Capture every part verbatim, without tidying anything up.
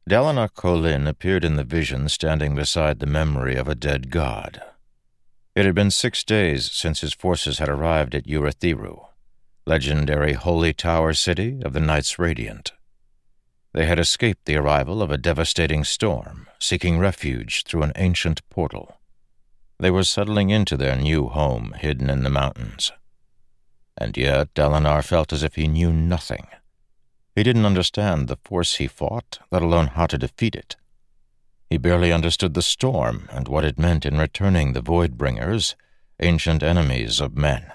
Dalinar Kholin appeared in the vision standing beside the memory of a dead god. It had been six days since his forces had arrived at Urithiru, legendary holy tower city of the Knights Radiant. They had escaped the arrival of a devastating storm, seeking refuge through an ancient portal. They were settling into their new home hidden in the mountains. And yet Dalinar felt as if he knew nothing. He didn't understand the force he fought, let alone how to defeat it. He barely understood the storm and what it meant in returning the Voidbringers, ancient enemies of men.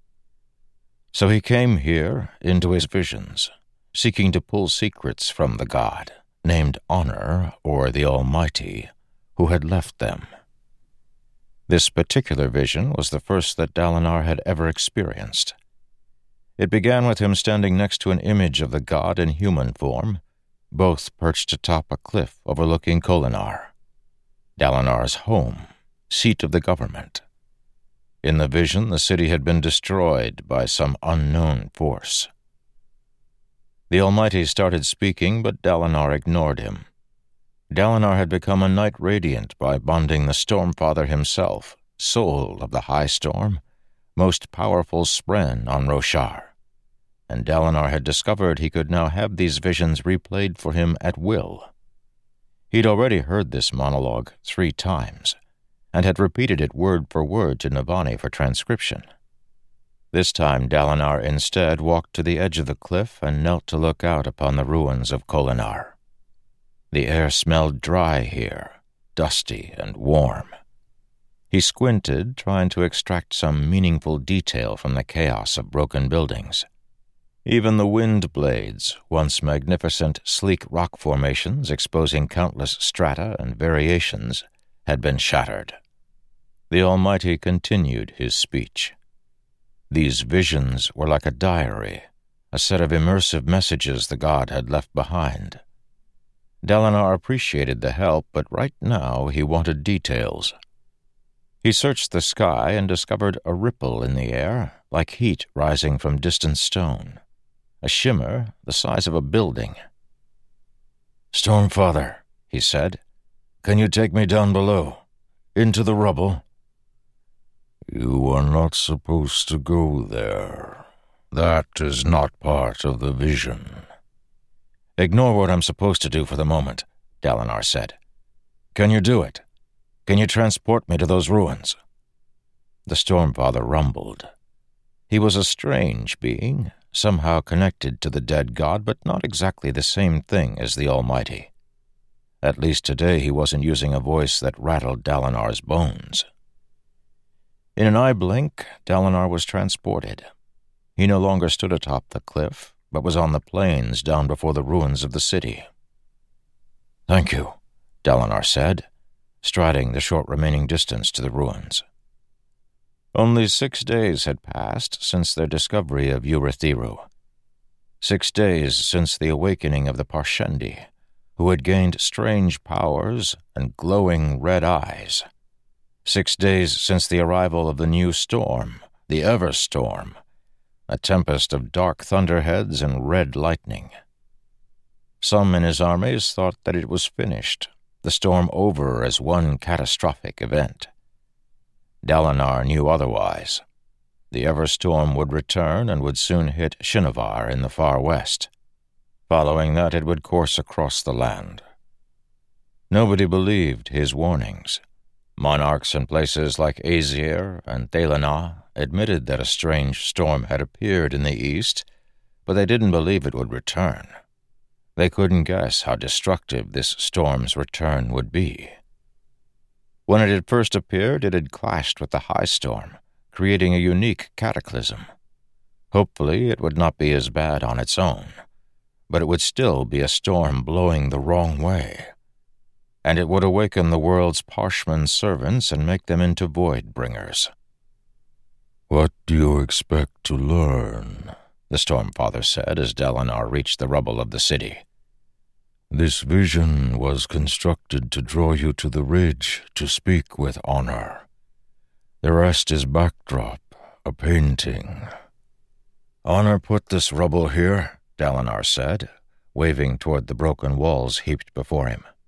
So he came here, into his visions, seeking to pull secrets from the god, named Honor, or the Almighty, who had left them. This particular vision was the first that Dalinar had ever experienced. It began with him standing next to an image of the god in human form, both perched atop a cliff overlooking Kholinar, Dalinar's home, seat of the government. In the vision, the city had been destroyed by some unknown force. The Almighty started speaking, but Dalinar ignored him. Dalinar had become a Knight Radiant by bonding the Stormfather himself, soul of the High Storm, most powerful spren on Roshar. And Dalinar had discovered he could now have these visions replayed for him at will. He'd already heard this monologue three times, and had repeated it word for word to Navani for transcription. This time Dalinar instead walked to the edge of the cliff and knelt to look out upon the ruins of Kholinar. The air smelled dry here, dusty and warm. He squinted, trying to extract some meaningful detail from the chaos of broken buildings. Even the wind blades, once magnificent, sleek rock formations exposing countless strata and variations, had been shattered. The Almighty continued his speech. These visions were like a diary, a set of immersive messages the god had left behind. Dalinar appreciated the help, but right now he wanted details. He searched the sky and discovered a ripple in the air, like heat rising from distant stone. A shimmer the size of a building. "Stormfather," he said, "can you take me down below, into the rubble?" "You are not supposed to go there. That is not part of the vision." "Ignore what I'm supposed to do for the moment," Dalinar said. "Can you do it? Can you transport me to those ruins?" The Stormfather rumbled. He was a strange being, somehow connected to the dead god, but not exactly the same thing as the Almighty. At least today he wasn't using a voice that rattled Dalinar's bones. In an eye blink, Dalinar was transported. He no longer stood atop the cliff, but was on the plains down before the ruins of the city. "Thank you," Dalinar said, striding the short remaining distance to the ruins. Only six days had passed since their discovery of Urithiru. Six days since the awakening of the Parshendi, who had gained strange powers and glowing red eyes. Six days since the arrival of the new storm, the Everstorm, a tempest of dark thunderheads and red lightning. Some in his armies thought that it was finished, the storm over as one catastrophic event. Dalinar knew otherwise. The Everstorm would return and would soon hit Shinovar in the far west. Following that, it would course across the land. Nobody believed his warnings. Monarchs in places like Aesir and Thalanah admitted that a strange storm had appeared in the east, but they didn't believe it would return. They couldn't guess how destructive this storm's return would be. When it had first appeared, it had clashed with the high storm, creating a unique cataclysm. Hopefully, it would not be as bad on its own, but it would still be a storm blowing the wrong way. And it would awaken the world's Parshman servants and make them into Voidbringers. "What do you expect to learn?" the Stormfather said as Dalinar reached the rubble of the city. "This vision was constructed to draw you to the ridge to speak with Honor. The rest is backdrop, a painting." "Honor put this rubble here," Dalinar said, waving toward the broken walls heaped before him.